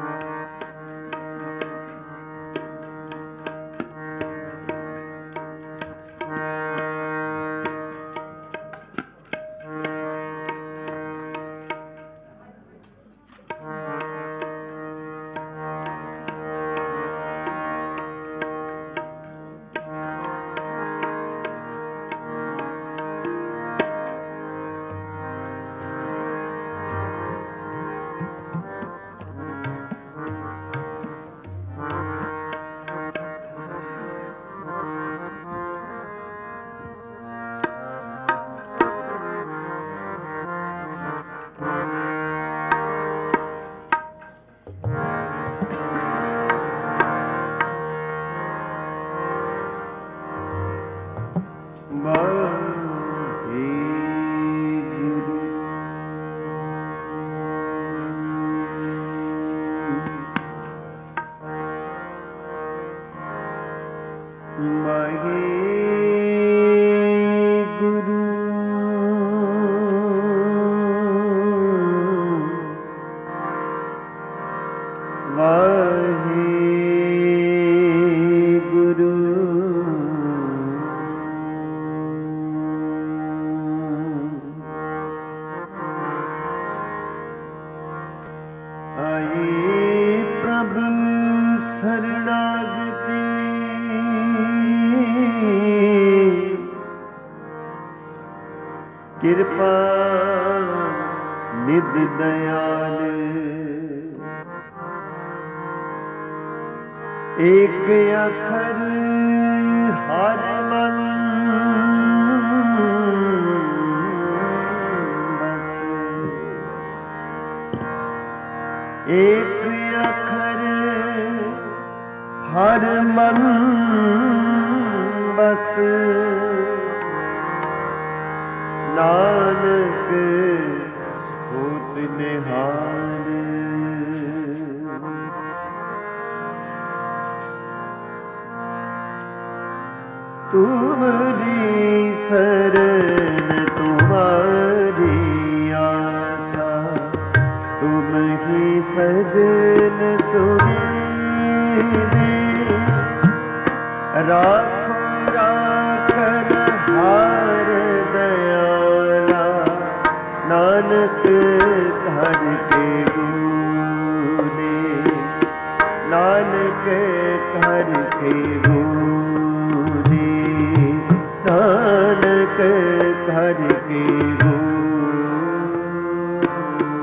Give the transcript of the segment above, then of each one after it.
कृपा निध दयाल, एक अखर हर मन बस, एक अखर हर मन बस, नानक होत निहाल। तुम्हारी शरण तुम्हारी आशा, तुम ही सजन सुनीले, राखो राखन हार दयाला, नानक घर के गुने, नानक घर के गुने, नानक घर के गुने।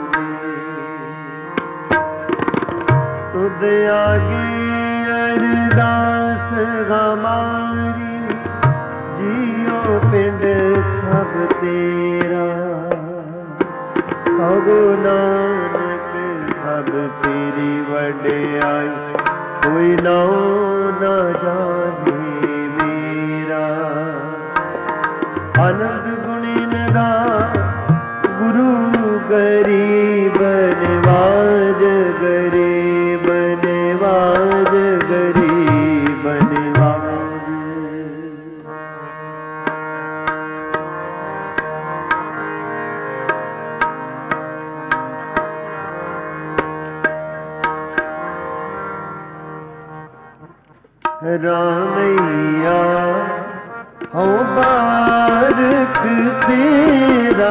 तुद आगे अरदास हमारी, जियो पिंड सब तेरा, कहो नानक सब तेरी वड्याई, कोई नाओ न जाने मेरा। आनंद गुणी नदा गुरु गरीब नवाज, गरीब नवाज, गरीब नवाज। रामैया हो बारक तेरा,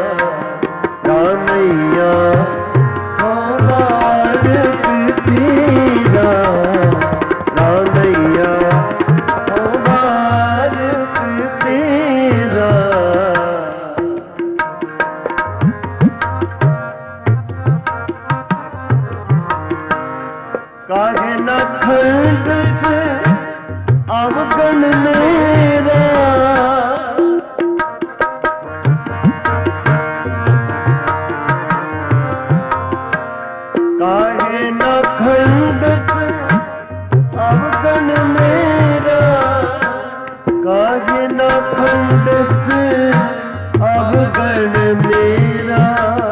रामैया हो बारक तेरा, रामैया हो बारक तेरा। काहे न खंड से अवगण मेरा, काहे न खंड से अवगण मेरा, काहे न खंड से अवगण मेरा।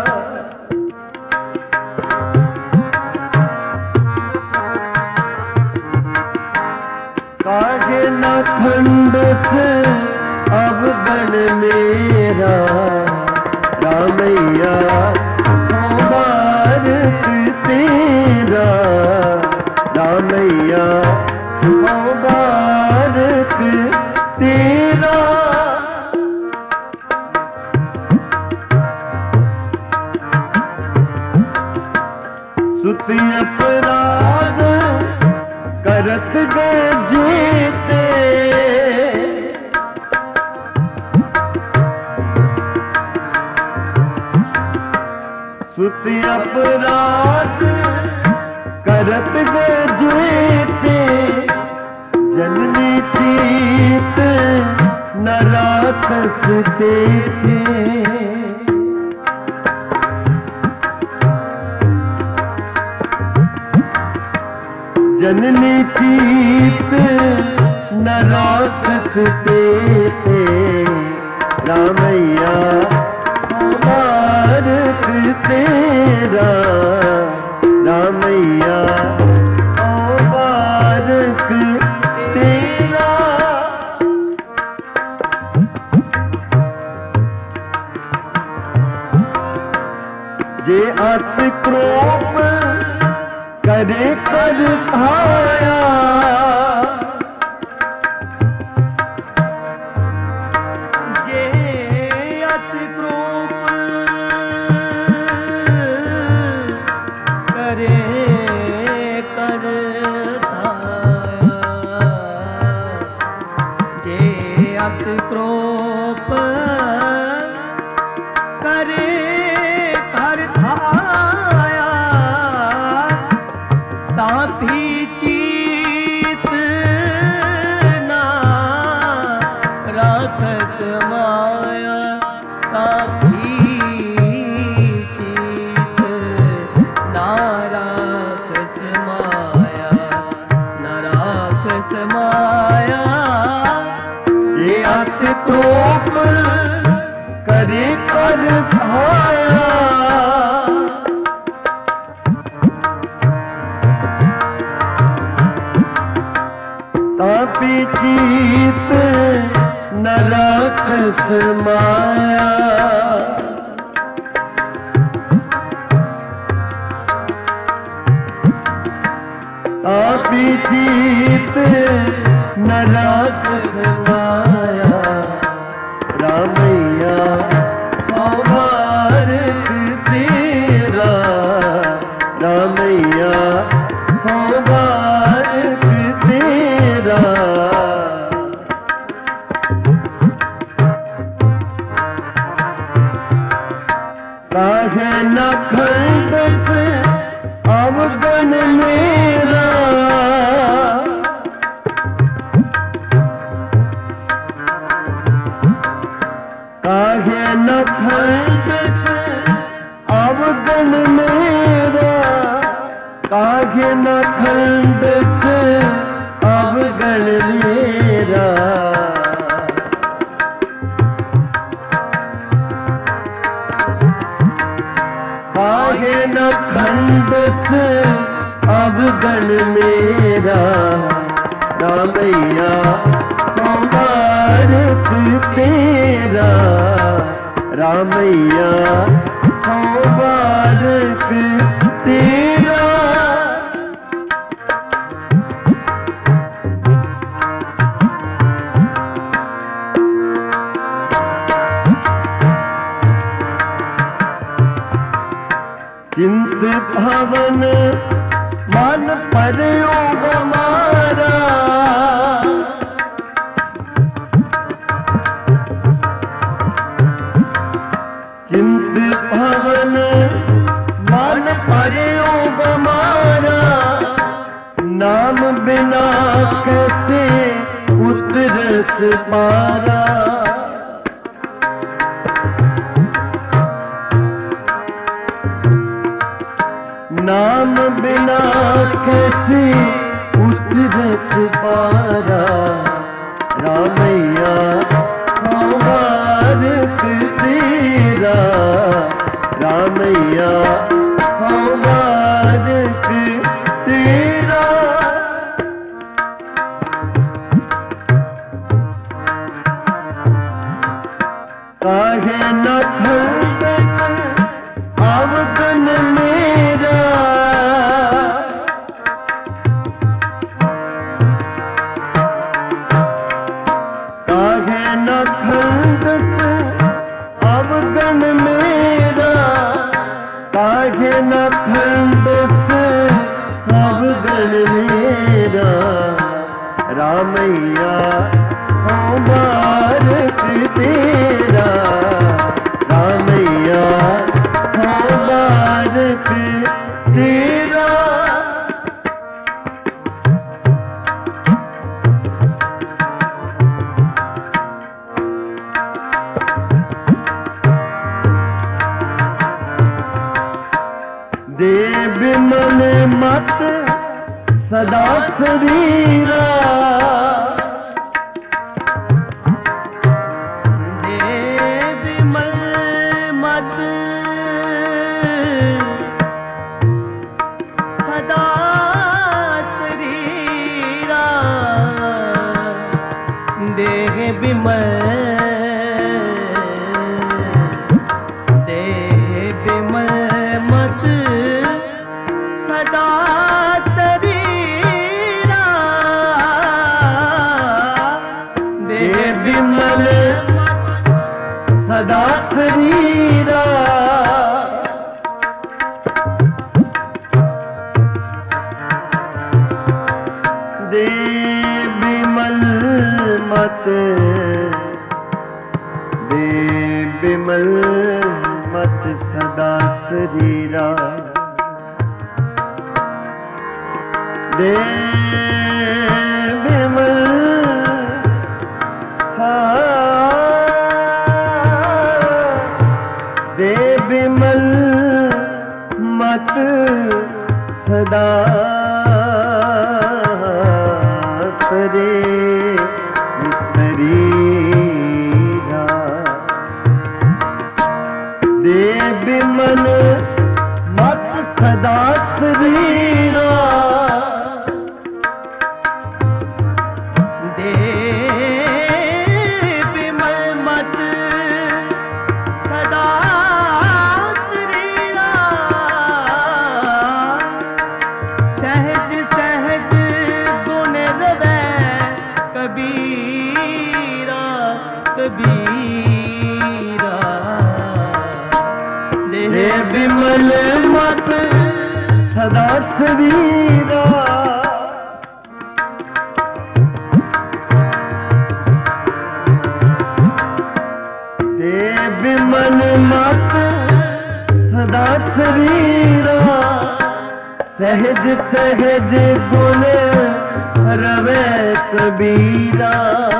काहे न खंड से अवगण मेरा, रामैया हो बारक तेरा, मेरा रामैया मुबारक तेरा। सुत अपराध करत गए जीते, सुत अपराध करत गए जीते, जननी चीत न राखस देखे। जननी चीत न राखस देखे, रामैया मुबारक तेरा, रामैया मुबारक तेरा। जे अति क्रोध करे कर खाया, जे अति क्रोध करे कर खाया, जे अति क्रोध करे कर खाया, तापी चीत ना राखस माया, तापी चीत ना राखस माया, ना राखस माया। ये अति क्रोध करे कर खाया, तापी चीत न राखस माया। तापी चीत न राखस माया, रामैया मुबारक तेरा, रामैया मुबारक तेरा। काहे न खंड से अवगण मेरा, काहे न खंड से अवगण मेरा, काहे न खंड से अवगण मेरा। काहे न खंड से अवगण मेरा, रामैया मुबारक तेरा, रामैया मुबारक तेरा। चिंत भवन मन पर योग हमारा, चिंत भवन मन पर योग हमारा, नाम बिना कैसे उतरस पारा। नाम बिना कैसे उतरस पारा, रामैया मुबारक तेरा, रामैया मुबारक तेरा। काहे न खंड से अवगण मेरा, रामैया हो बारक तेरा, रामैया हो बारक तेरा। दे बिमल मत सदा शरीरा, दे बिमल मत सदा शरीरा, देह बिमल मत सदा शरीरा, देह बिमल सदा शरीरा। दे बिमल मत, दे बिमल मत सदा शरीरा, दे बिमल दे बिमल मत सदा शरीरा, दे बिमल मत सदा शरीरा, दे बिमल मत सदा शरीरा, सहज सहज गुण हृदय कबीरा, कबीरा, दे बिमल मत सदा शरीरा। दे बिमल मत सदा शरीरा, सहज सहज गुण रवे कबीरा,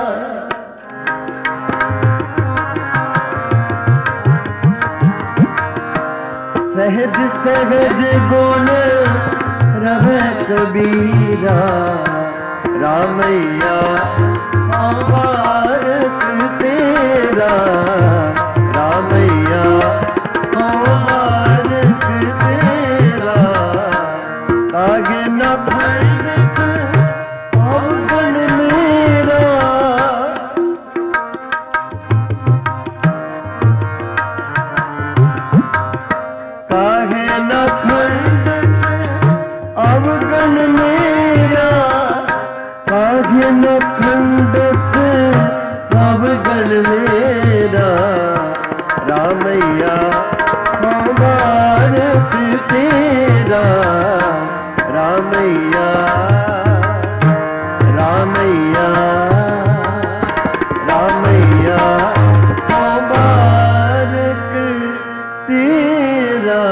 सहज सहज गुण रवे कबीरा, रामैया हो बारक तेरा, रामैया हो बारक तेरा। आगे न भरस अवगुण मेरा, काहे न खंडस अवगुण मेरा, काहे न खंडस अवगुण मेरा, रामैया हो बारक तेरा, रामैया रामैया रामैया हो बारक तेरा।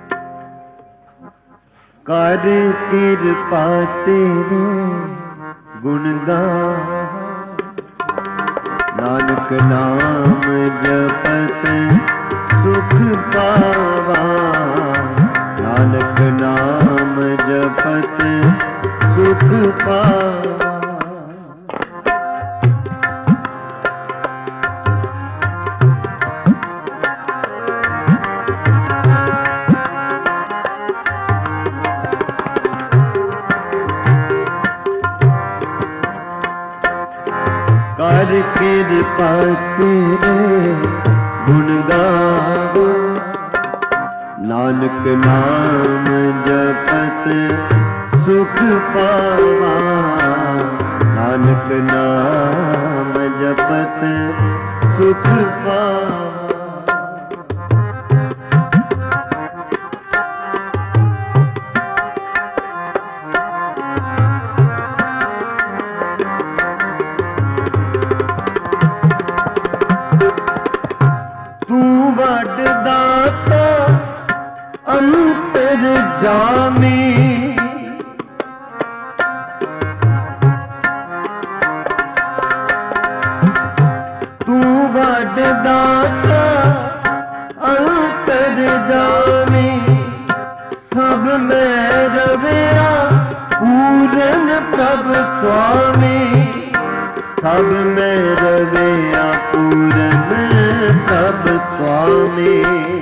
कर कृपा तेरे गुण गावा। नानक नाम जपत सुख पावा। नानक नाम जपत सुख पावा। कर कृपा तेरे गुण गावा। नानक नाम जपत सुख पावा। नानक नाम जपत सुख पावा। दाता अंतर जामी। तू वड दाता अंतर जामी। सब में रविया पूरन प्रभ स्वामी। सब में रविया पूरन प्रभ स्वामी।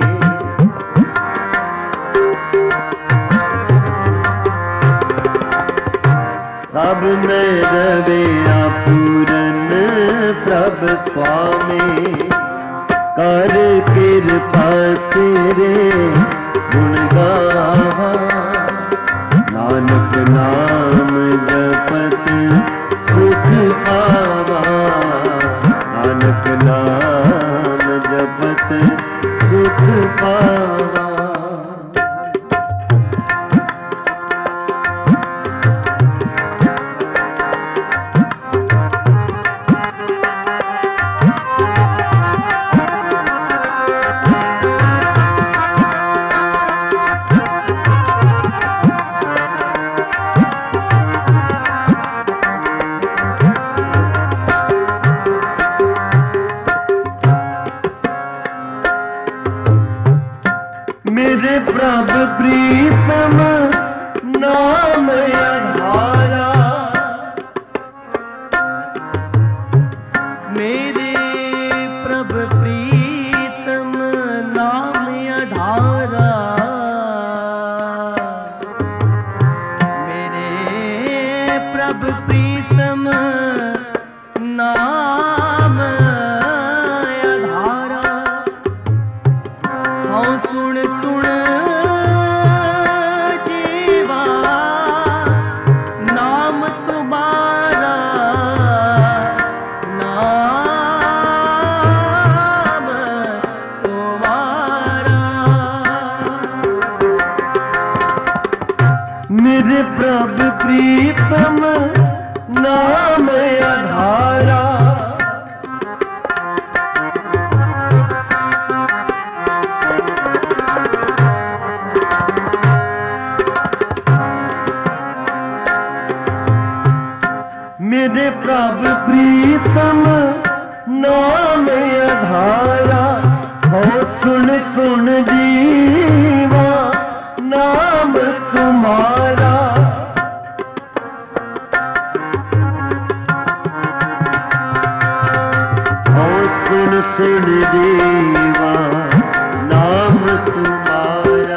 सब में रविया पूरन प्रभ स्वामी। कर कृपा तेरे गुण गावा। नानक नाम जपत सुख पावा। नानक नाम जपत सुख पावा। मेरे प्रभु प्रीतम नाम आधारा। मेरे प्रभु प्रीतम नाम आधारा। मेरे प्रभु प्रीतम नाम आधारा। हाँ सुन सुन जीवा नाम तुम्हारा। नाम तुम्हारा। मेरे प्रभु प्रीतम नाम आधारा। मेरे प्रभु प्रीतम नाम आधारा। हो सुन सुन जीवा नाम तुम्हारा। हो सुन सुन जीवा नाम तुम्हारा।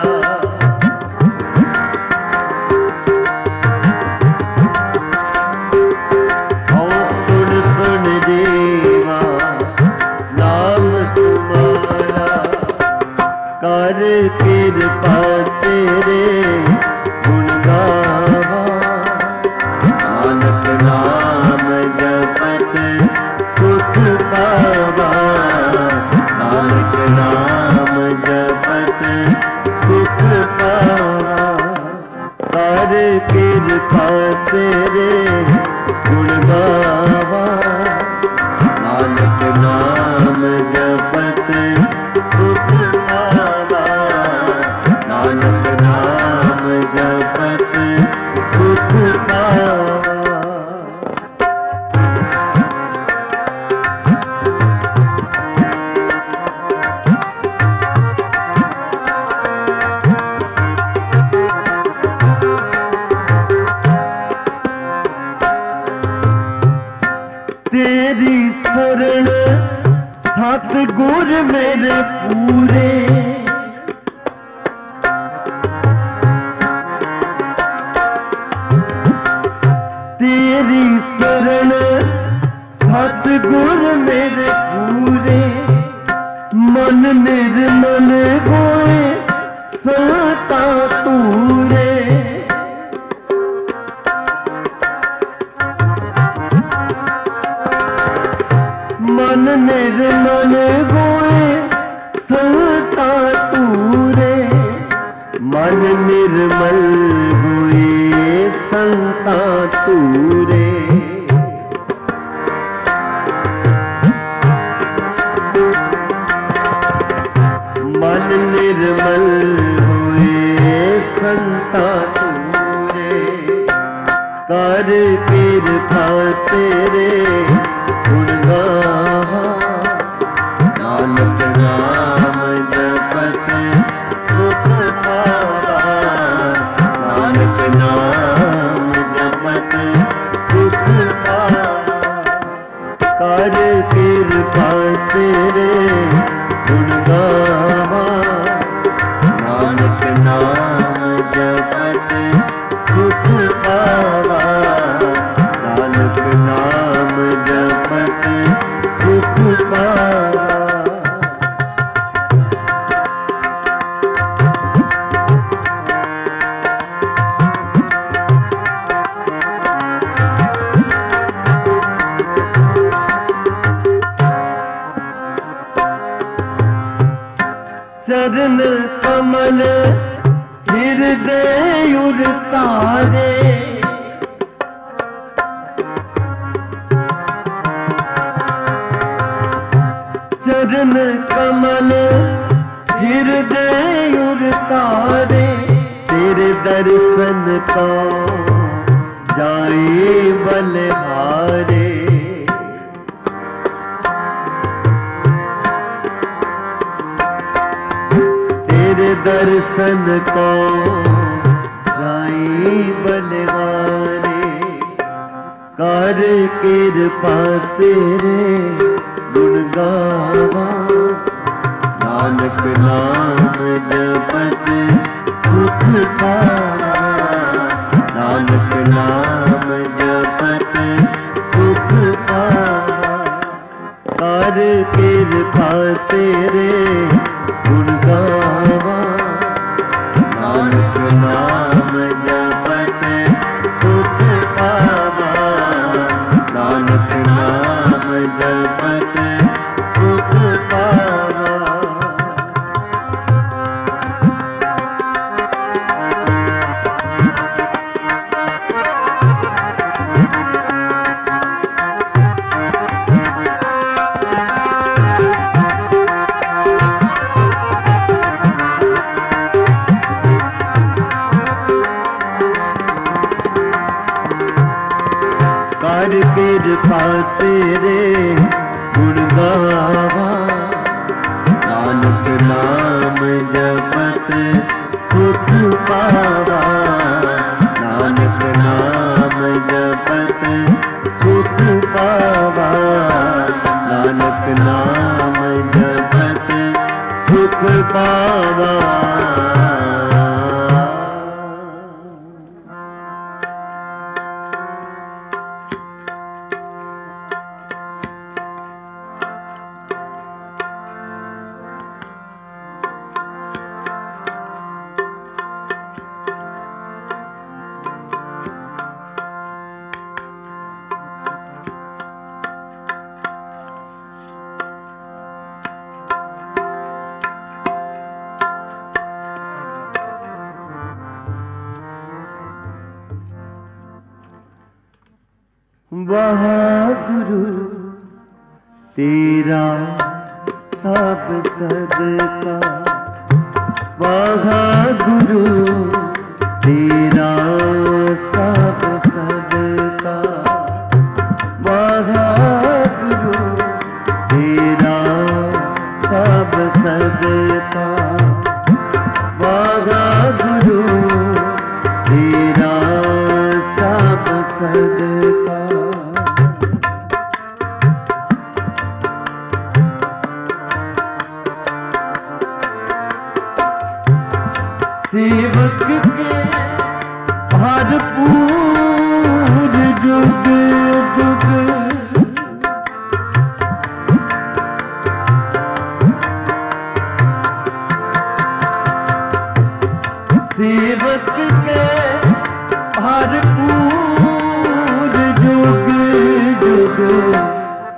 कर कृपा तेरे गुण गावा। नानक नाम जपत सुख पावा। नानक नाम जपत सुख पावा। कर कृपा तेरे गुण गावा। नानक नाम जपत सुख पावा। नानक नाम जपत सुख पावा। सतगुर मेरे पूरे तेरी शरण सतगुर मेरे पूरे मन निर्मल होए संता तूरे मन निर्मल होए संता तूरे मन निर्मल हुए संता तूरे मन निर्मल हुए संता तूरे कर कृपा तेरे गुण गाहा नानक नाम जपत सुख पावा नानक नाम जपत सुख पावा कर कृपा तेरे गुण गावा नानक नाम जपत सुख पावा नानक नाम जपत सुख पावा चरण कमल हृदय उर तारे चरण कमल हृदय उर तारे तेरे दर्शन को जाए बलिहारे तेरे दर्शन को जाए बलिहारे कर कृपा तेरे गुण गावा नानक नाम जपत सुख पावा नानक नाम जपत सुख पावा कर कृपा तेरे गुण गावा नानक नाम जपत सुख पावा नानक नाम जपत सुख पावा कर कृपा तेरे गुण गावा नानक नाम जपत सुख पावा नानक नाम जपत सुख पावा नानक नाम जपत सुख पावा वाहगुरु तेरा सब सदका वाहगुरु तेरा सब सदका वाहगुरु तेरा सब सदका वाहगुरु तेरा सब सदका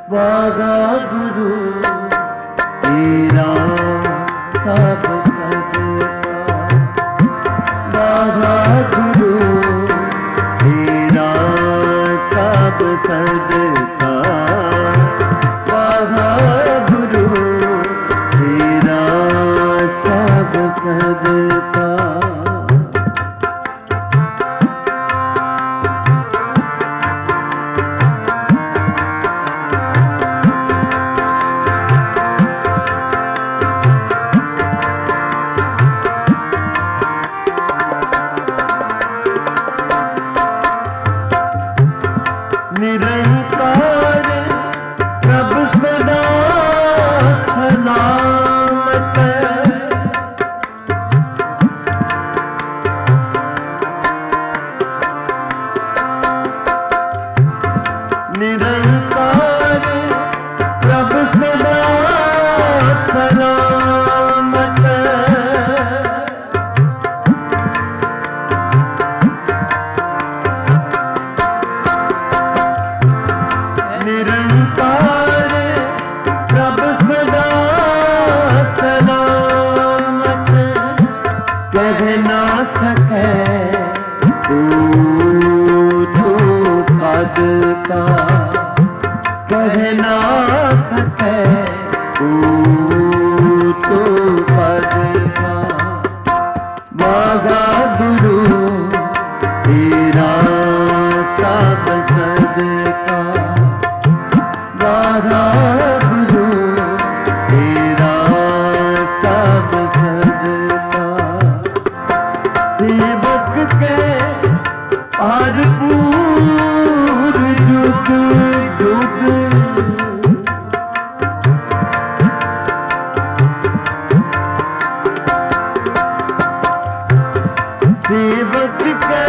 वागा गुरु तेरा सब सदका, वागा गुरु तेरा सब सदका, वागा गुरु तेरा सब सदका। निरंकार प्रभु सदा सलामत, निरंकार प्रभु सदा सलामत, निरंकार प्रभु सदा सलामत, कह ना सके तू पद का, कह ना सके तू पद का, वागा गुरु तेरा सब सदका, वागा गुरु तेरा सब सदका। सेवक के भरपूर जुग जुग, सेवक के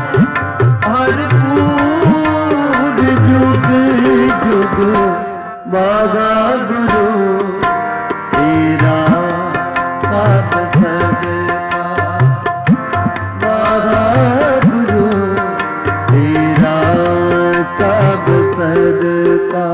भरपूर जुग जुग, वागा गुरु तेरा सब सदका, वागा गुरु तेरा सब सदका।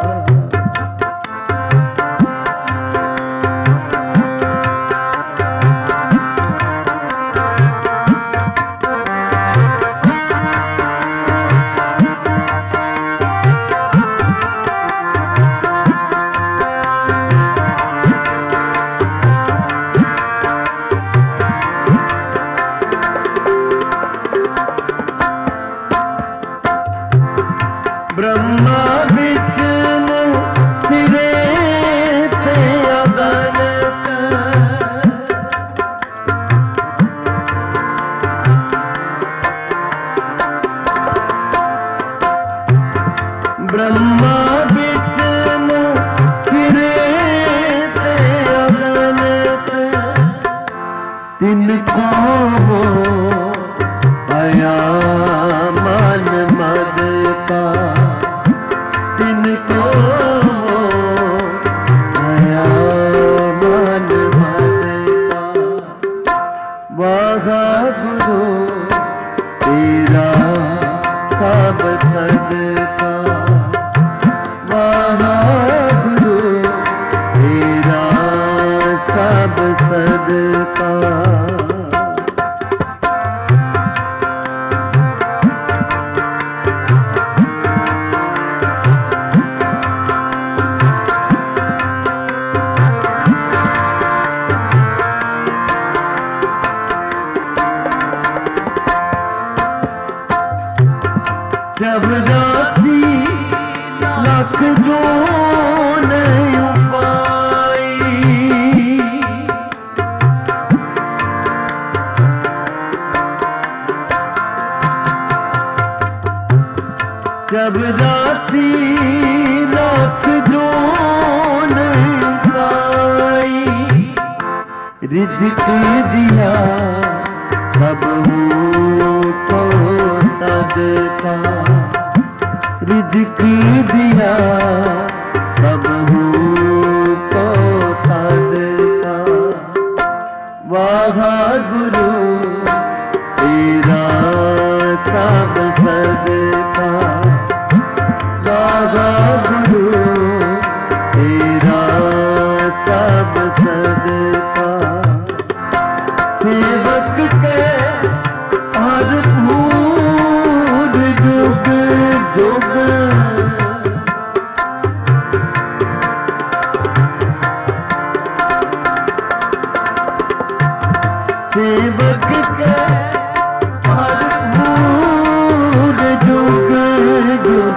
ब्रह्मा विष्णु सिरे पे अगणित, ब्रह्मा विष्णु सिरे पे अगणित, तिनको आया मन मद का, तिनको आया मन मद का, वागा गुरु तेरा सब सदका, वागा गुरु तेरा सब सदका। जब राशि लाख जो नहीं पाई, जब राशि लाख जो नहीं पाई, रिज़्क़ दिया सब को तद का, रिज़्क़ दिया सब को तद का, वागा गुरु तेरा सब सदका, वागा गुरु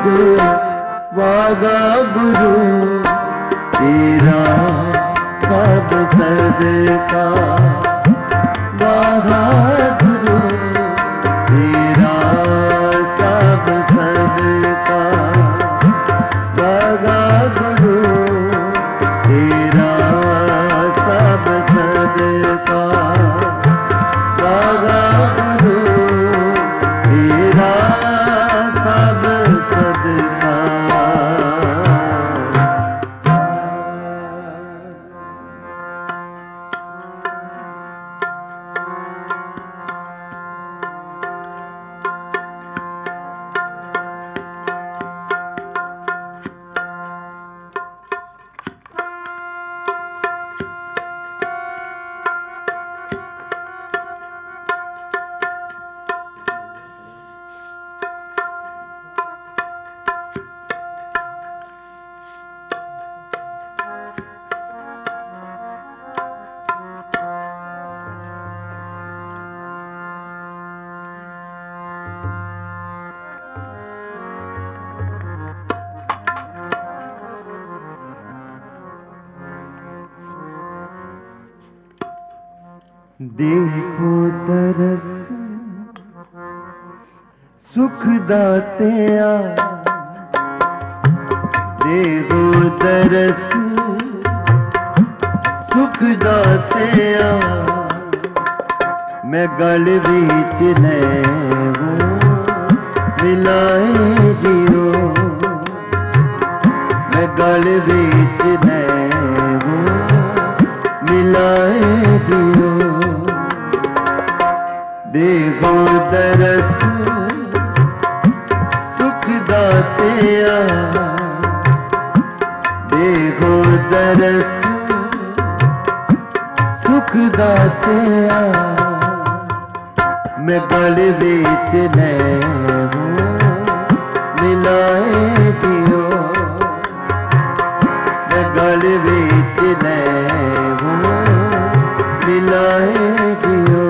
सदे वागा गुरु तेरा सब सदका वागा गुरु तेरा सब सदका वागा गुरु तेरा सब सदका वागा गुरु तेरा सब सदका। देखो तरस सुख दातिया, देखो तरस सुख दातिया, मैं गल बीच लैवो मिलाए जियो, मैं गल बीच लैवो मिलाए जियो। देखो दरस सुख दातिया, देखो दरस सुख दातिया, मैं गल बीच लैवो मिलाए जियो, मैं गल बीच लैवो मिलाए जियो।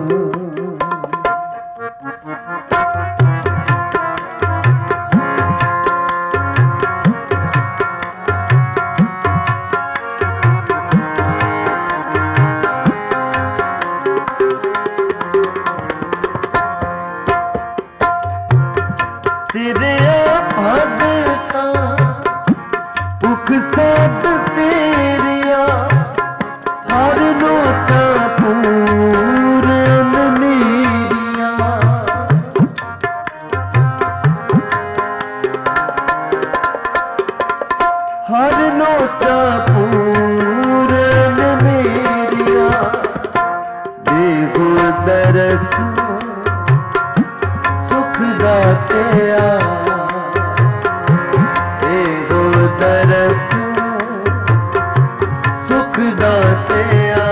तेरे भगता भुख सब तेरिया, हर लोचा पूरन मेरिया, हर लोचा पूरन मेरिया। देखो दरस सुख दातिया, देखो दरस सुख दातिया,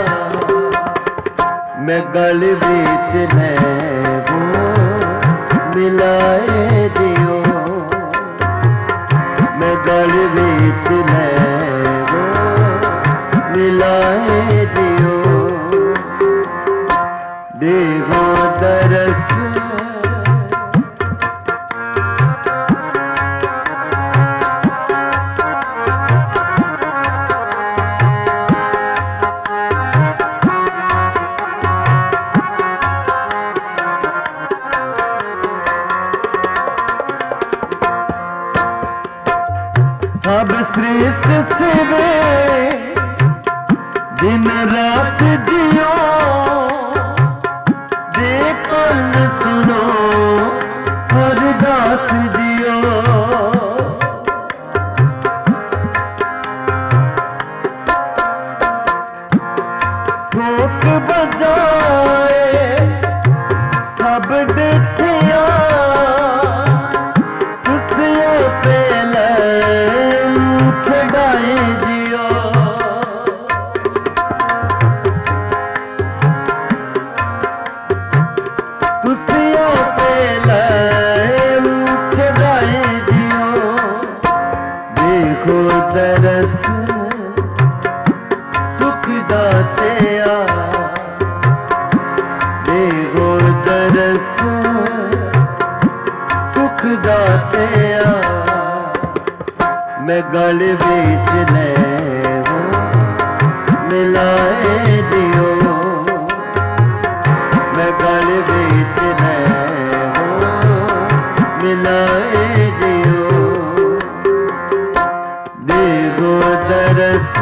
मैं गल बीच लैवो मिलाए जियो, मैं गल बीच लैवो मिलाए जियो। देखो दरस सब श्रेष्ठ सेवे दिन रात जियो, देखन सुनो हरदास जियो। ठोक बजाए सब देखिया, तुसियों पे छड़ाए जियो, तुसियों पे छड़ाए जियो। देखो दरस सुख दातिया, देखो दरस सुख दातिया, मैं गल बीच ले वो मिलाए दियो, मैं गल बीच ले वो मिलाए दियो, देगो दरस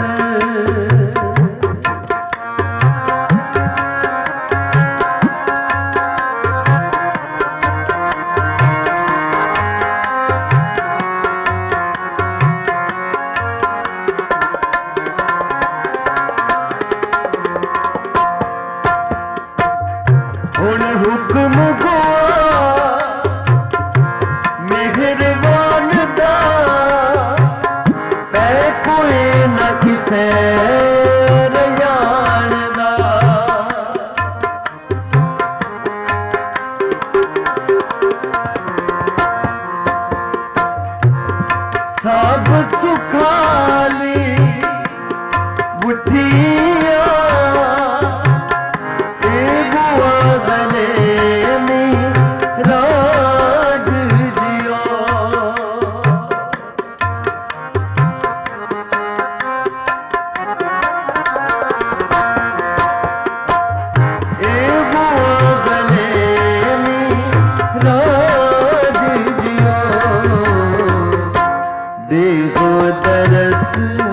हुण हुक्म मेहरबान दा पै कोई न किसे रयान दा, सब सुखाली बुढ़िया देगो दरस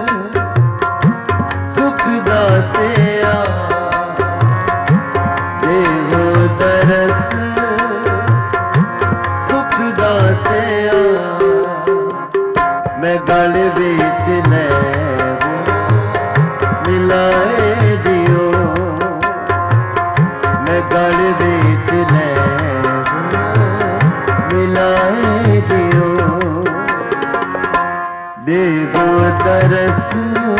सुख दाते आ, देगो दरस सुख दाते आ, मैं गल बीच ले वो मिलाए दियो, मैं गल बीच ले वो मिलाए दियो, देगो दरस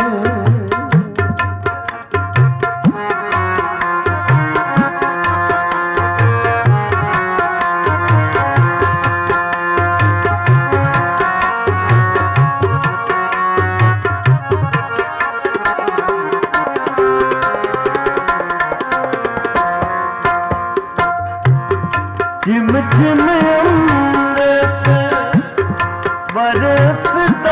झिम झिम अमृत बरसदा,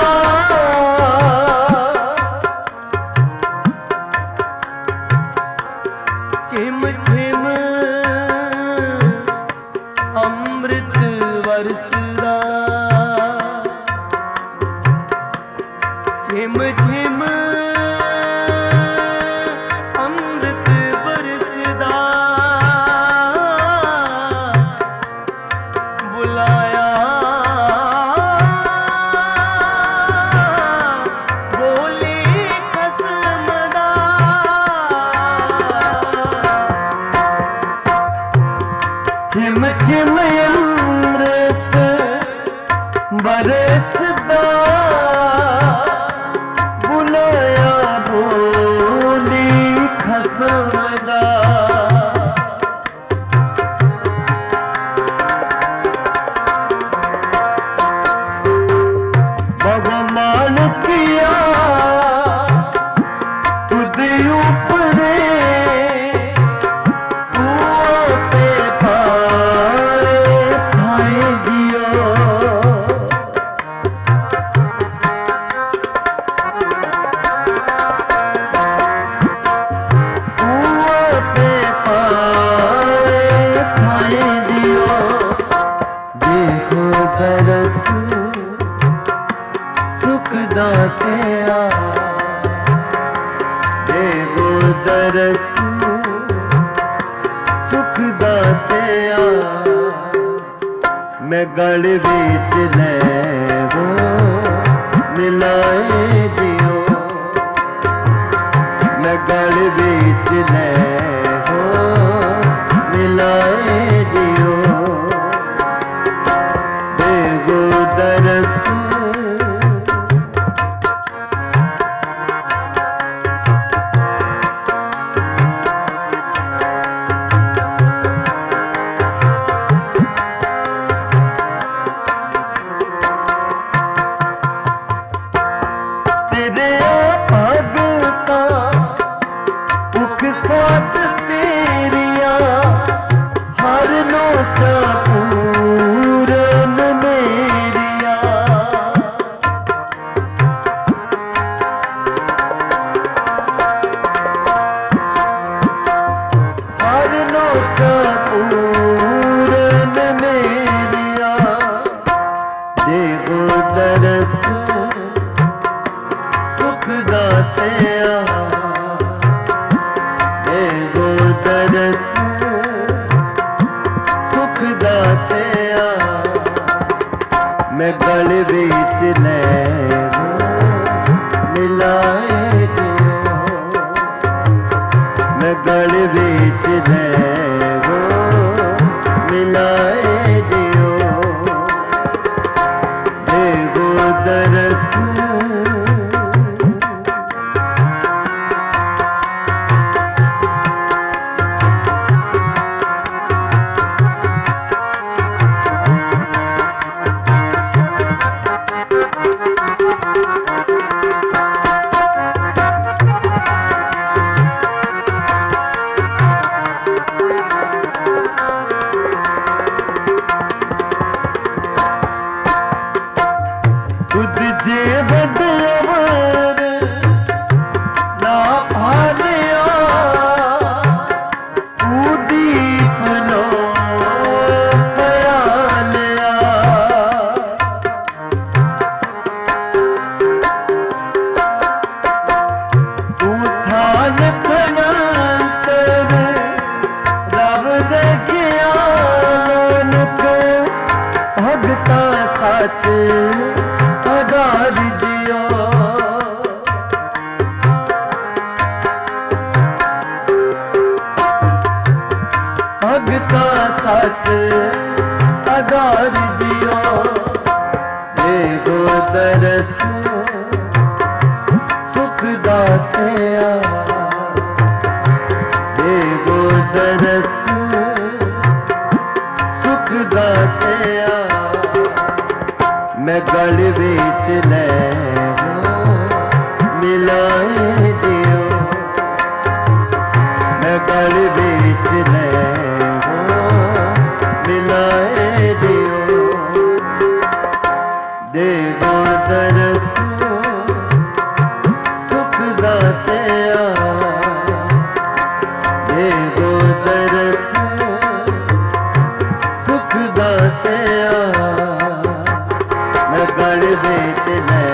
झिम झिम अमृत बरसदा, झिम झिम अमृत बरसदा, बुलाया बोले कसमदा, झिम झिम अमृत बरसदा, बुलाया बोली खसमदा, भगवान किया खुद ऊपरे तू पे पाए खाए जियो, तू पे पाए खाए जियो, देखो दरस सुख दाते आ, देगो दरस सुख दाते आ, मैं गल बीच ले वो मिलाए दियो, मैं गल बीच ले वो मिलाए दियो, देगो दरस तेरे भगता भुख साथ मैं गल बीच ले मिलाए जियो, मैं गल बीच ले मिलाए जियो, देगो दरस मैं गल बीच ले मिलाए दियो, मैं गल बीच ले मिलाए दियो, देगो दरस सुख दाते देगो दरस सुख दाते गल बीच ले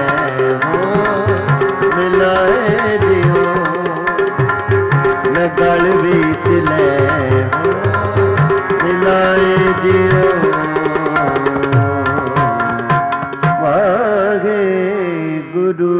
मिलाए दियो, मैं गल बीच ले मिलाए दियो, वाहे गुरु।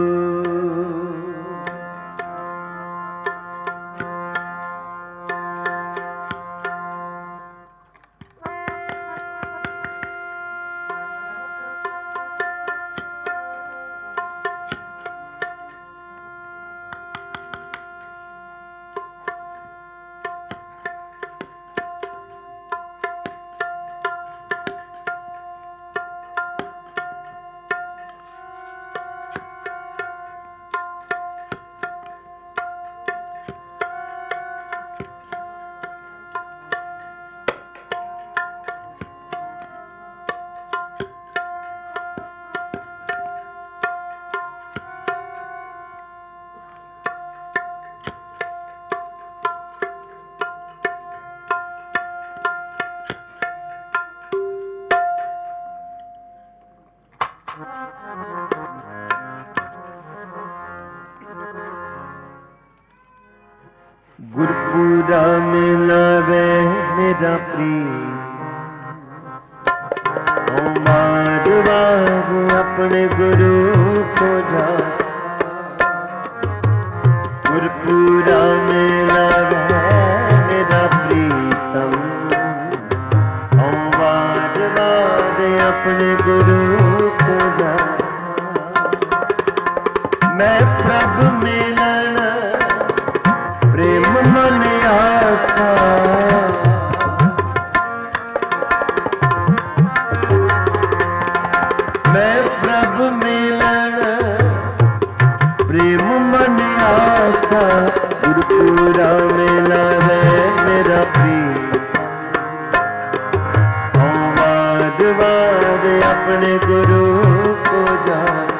गुरपुरा मिलावे मेरा प्रिय, ओ मारवार अपने गुरु को जास, गुरपुरा मिलावे मेरा प्रीतम, ओ मारवार अपने गुरु को जास, मैं प्रभु मिलन प्रेम मन आसा, मैं प्रभु मिलन प्रेम मन आसा, गुरपुरा मिला है मेरा प्रिय, वाद वाद अपने गुरु को जास,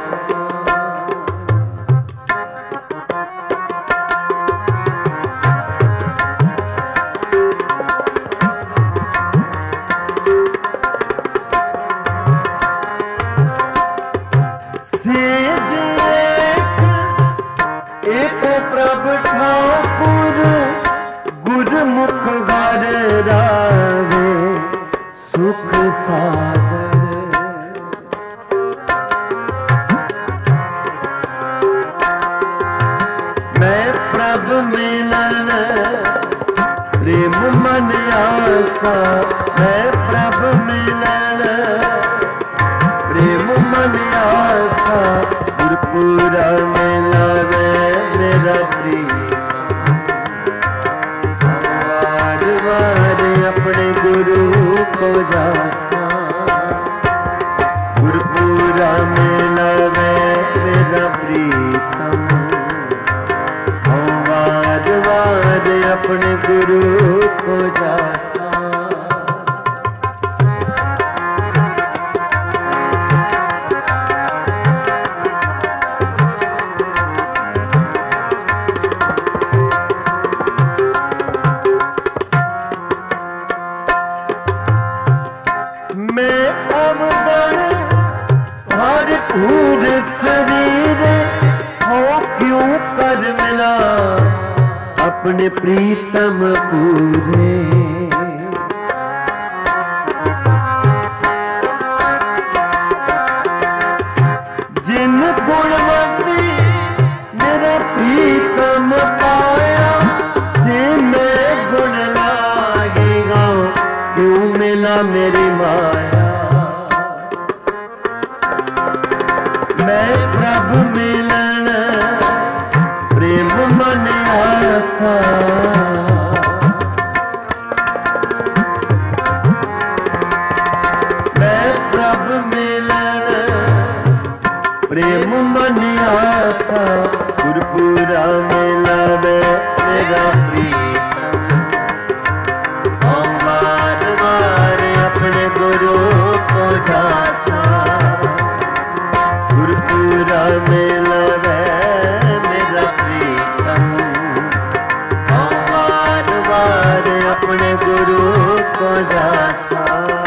एक प्रभ ठाकुर गुरमुख घर रावे, सुख सुख सागर। मैं प्रभ मिलन प्रेम मन आसा, मैं प्रभ मिलन प्रेम मन आसा, गुरपुरा मिलावे मेरा प्रिय। वार वार अपने गुरु को जासा, गुरपुरा मिलावे मेरा प्रीतम। वार वार अपने गुरु को जासा। मैं अवगण हर पूर शरीर हो क्यों कर मिला अपने प्रीतम पूरे। जिन गुणवती मेरा प्रीतम पाया, से मैं गुण लागेगा क्यों मिला मेरी माया। मैं प्रभु मिलन प्रेम मन आसा, मैं प्रभु मिलन प्रेम मन आसा, गुरपुरा मिलावे मेरा प्रीतम। वार वार अपने गुरु को जासा, गुरपुरा मिलावे मेरा प्रीतम। वार वार अपने गुरु को जासा।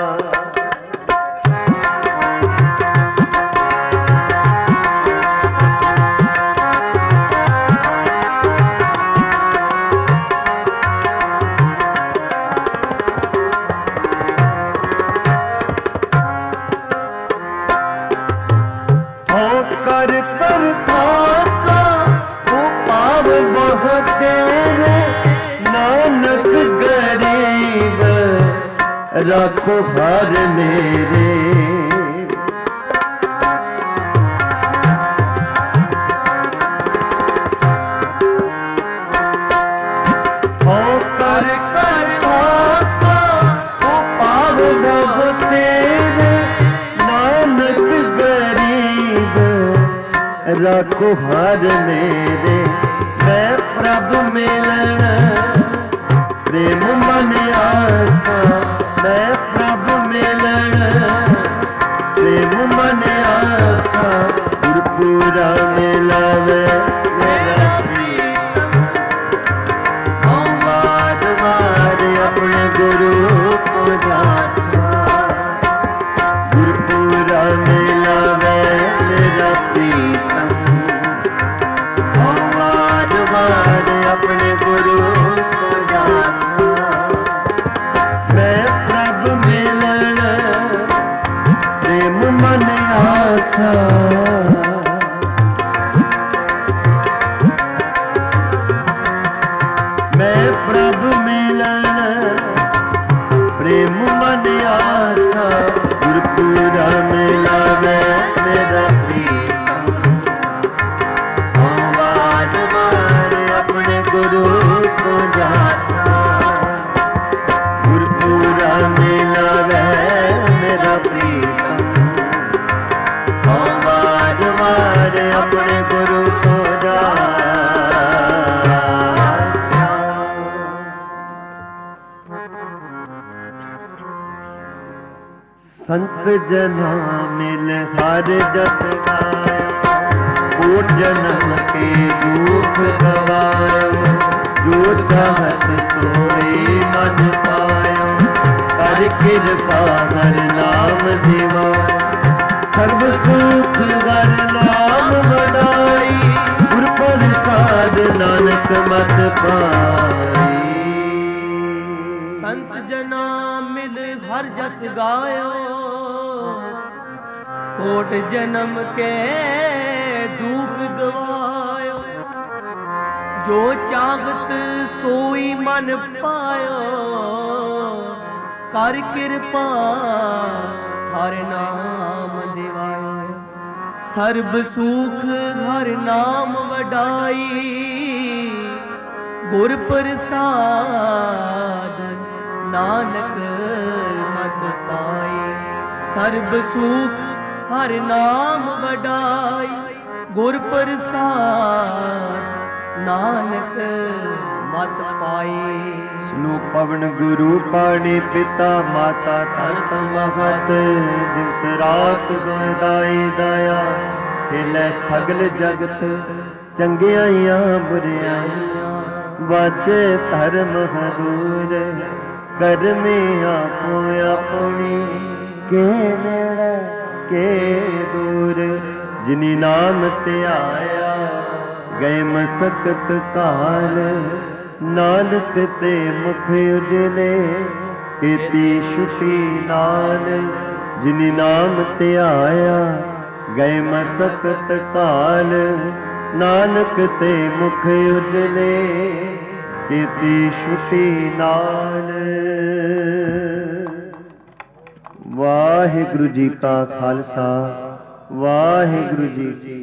कर कर खाता वो पाव बहुत तेरे, नानक गरीब रखो भर मेरे। कर कर खाता वो पाव बहुत तेरे, नानक गरीब रखो हर मेरे। मैं प्रभु मिलन प्रेम मन आसा, मैं प्रभु मिलन प्रेम मन आसा, गुरपुरा मिलावे मेरा प्रीतम। वार वार अपने गुरु को जासा, गुरपुरा मिलावे मेरा प्रीतम। वार वार अपने गुरु को जासा, मैं प्रभु मिलन प्रेम मन आसा। मैं प्रभु मिलन प्रेम मन आसा, गुरपुरा मिलावे मेरा प्रीतम। वार वार अपने गुरु को जासा, गुरपुरा मिलावे मेरा प्रीतम। वार वार अपने गुरु को जासा। संत जना मिल हर जस गायो, कोट जन्म के दुख गवायो। जो चाहत सोई मन पायो, कर कृपा हर नाम दिवा। सर्व सुख हर नाम बढ़ाई, गुर प्रसाद नानक मत पाई। संत जना मिल हर जस गायो। कोट जन्म के दुख गवायो। जो चाहत सोई मन पायो। कर कृपा हर नाम दिवायो। सर्ब सुख हर नाम वडाई। गुर प्रसाद नानक मत पाई। सर्ब सुख हर नाम वडाई। गुर प्रसाद नानक मत पाई। सुनो पवन गुरु पाणी पिता माता धरत महत। दिवस रात दुदाई दया खेलै सगल जगत। चंगियाइयां बुरियाइयां वाजे धर्म हदूर। करमे आपो अपनी के नेड़े के दूर। जिनी नाम ध्याया गए मसकत काल। नानक ते मुख उजले खेती छुटी नाल। जिनी नाम ध्याया गए मसकत काल। नानक ते मुख उजले ਕੀਤੀ ਛੁਟੀ ਨਾਲ। ਵਾਹਿਗੁਰੂ ਜੀ ਕਾ ਖਾਲਸਾ ਵਾਹਿਗੁਰੂ ਜੀ ਕੀ